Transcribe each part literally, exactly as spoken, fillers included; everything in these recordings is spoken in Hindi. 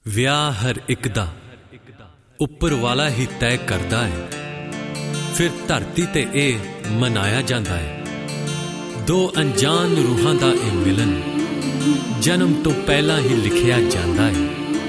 ਵਿਆਹ ਹਰ ਇੱਕ ਦਾ ਉੱਪਰ ਵਾਲਾ ਹੀ ਤੈਅ ਕਰਦਾ ਹੈ। ਫਿਰ ਧਰਤੀ ਤੇ ਇਹ ਮਨਾਇਆ ਜਾਂਦਾ ਹੈ। ਦੋ ਅਣਜਾਣ ਰੂਹਾਂ ਦਾ ਇਹ ਮਿਲਨ ਜਨਮ ਤੋਂ ਪਹਿਲਾਂ ਹੀ ਲਿਖਿਆ ਜਾਂਦਾ ਹੈ।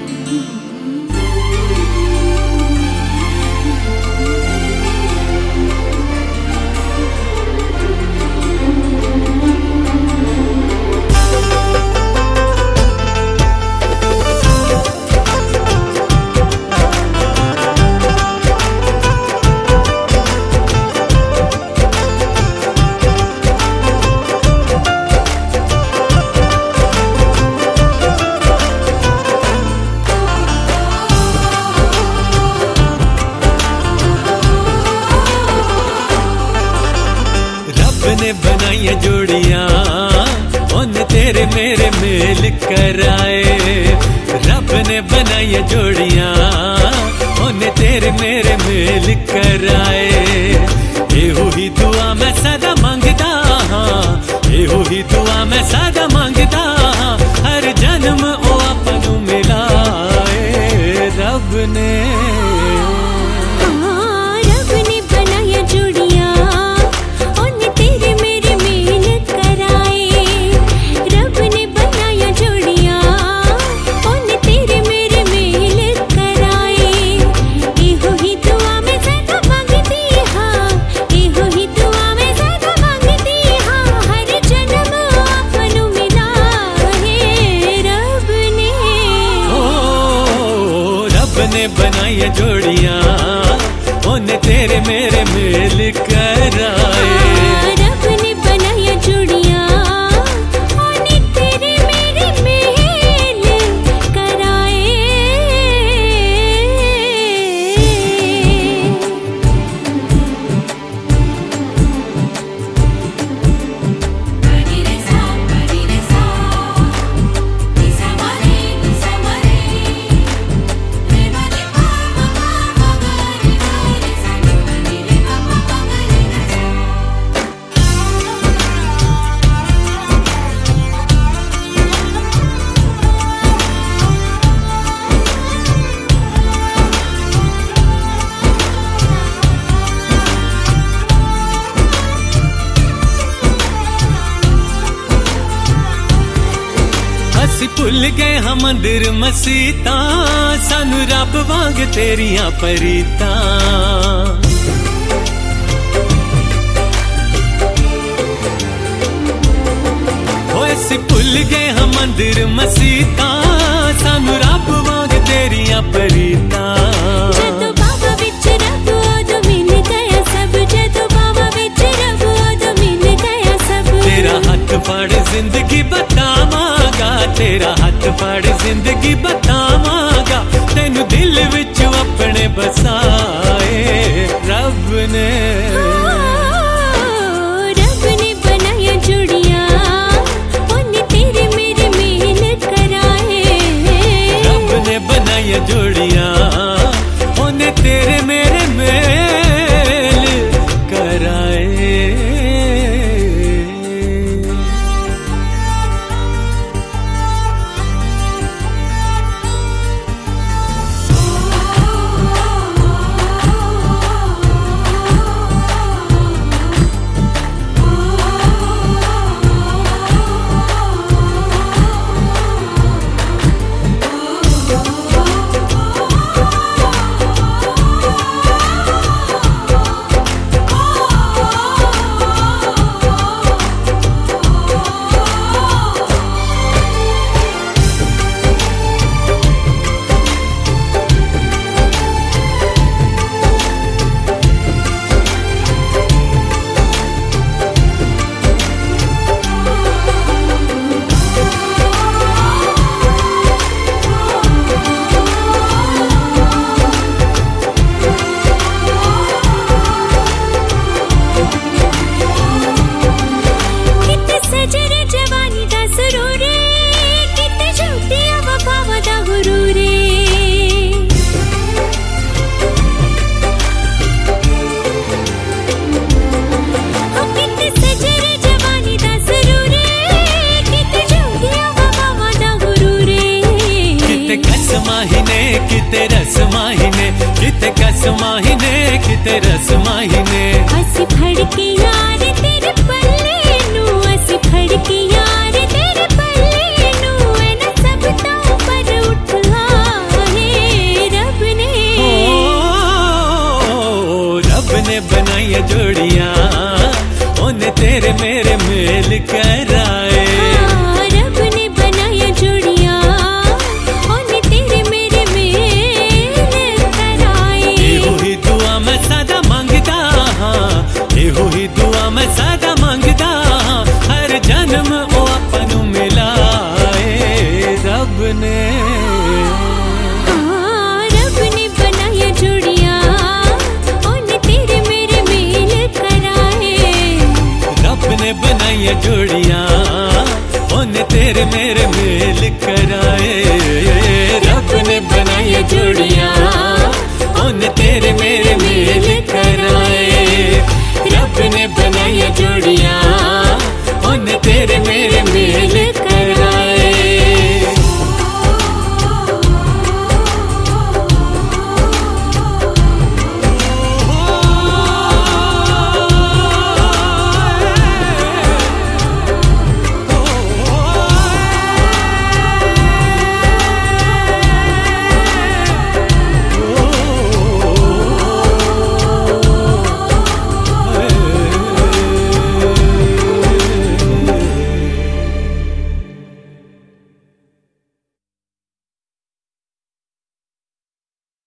ने बनाई जोड़ियां उन्हें तेरे मेरे मेल कराए। रब ने बनाई जोड़ियां उन्हें तेरे मेरे मेल कराए। एहो ही दुआ मैं सदा मंगदा हाँ, एहो ही दुआ मैं सदा मंगदा हाँ। हर जन्म ओ आपनू मिलाए रब ने। ने बनाई जोड़ियां उन्हें तेरे मेरे मेल कराए। रब ने बनाई जोड़ियां उन्हें तेरे मेरे मेल कराए। ਅਸੀਂ ਭੁੱਲ ਗਏ ਹਾਂ ਮੰਦਿਰ ਮਸੀਤਾਂ ਸਾਨੂੰ ਰੱਬ ਵਾਂਗ ਤੇਰੀਆਂ ਪਰੀਤਾਂ। ਹੋਏ ਅਸੀਂ ਭੁੱਲ ਗਏ ਹਾਂ ਮੰਦਿਰ ਮਸੀਤਾਂ ਸਾਨੂੰ ਰੱਬ ਵਾਂਗ ਤੇਰੀਆਂ ਪਰੀਤਾਂ। ਜਦੋਂ ਬਾਬਾ ਵਿੱਚ ਰੱਬ ਉਦੋਂ ਮਿਲ ਗਿਆ ਸਭ, ਜਦੋਂ ਬਾਬਾ ਵਿੱਚ ਰੱਬ ਉਦੋਂ ਮਿਲ ਗਿਆ ਸਭ। ਤੇਰਾ ਹੱਥ ਫੜ ਜ਼ਿੰਦਗੀ ਬਤਾਵਾਂਗਾ, तेरा हाथ फड़ जिंदगी बतावांगा तेनू दिल विच अपने बसाए रब ने। रब ने बनाया जोड़ियां उन्हें तेरे मेरे मेल कराए। रब ने बनाया जोड़ियां उन्हें तेरे मेरे मेल कराए। माहिने किते रस माहिने किते कस माहिने किते रस माहिने असी फड़के यार तेरे पल्ले नू असी फड़के यार तेरे पल्ले नू ए ना सब तो पर उठ आए रब ने ओ रब ने बनाई जोड़ियां ओने तेरे मेरे मेल कराए रब ने बनाया जोड़ियां ओने तेरे मेरे मेल कराए एहो ही दुआ मैं सदा मंगदा हां एहो ही दुआ मैं सदा मंगदा हां हर जन्म ओ आपनू मिलाए रब ने रब ने बनाया जोड़ियां ओने तेरे मेरे मेल कराए रब ने बनाई जोड़ियां ओने तेरे मेरे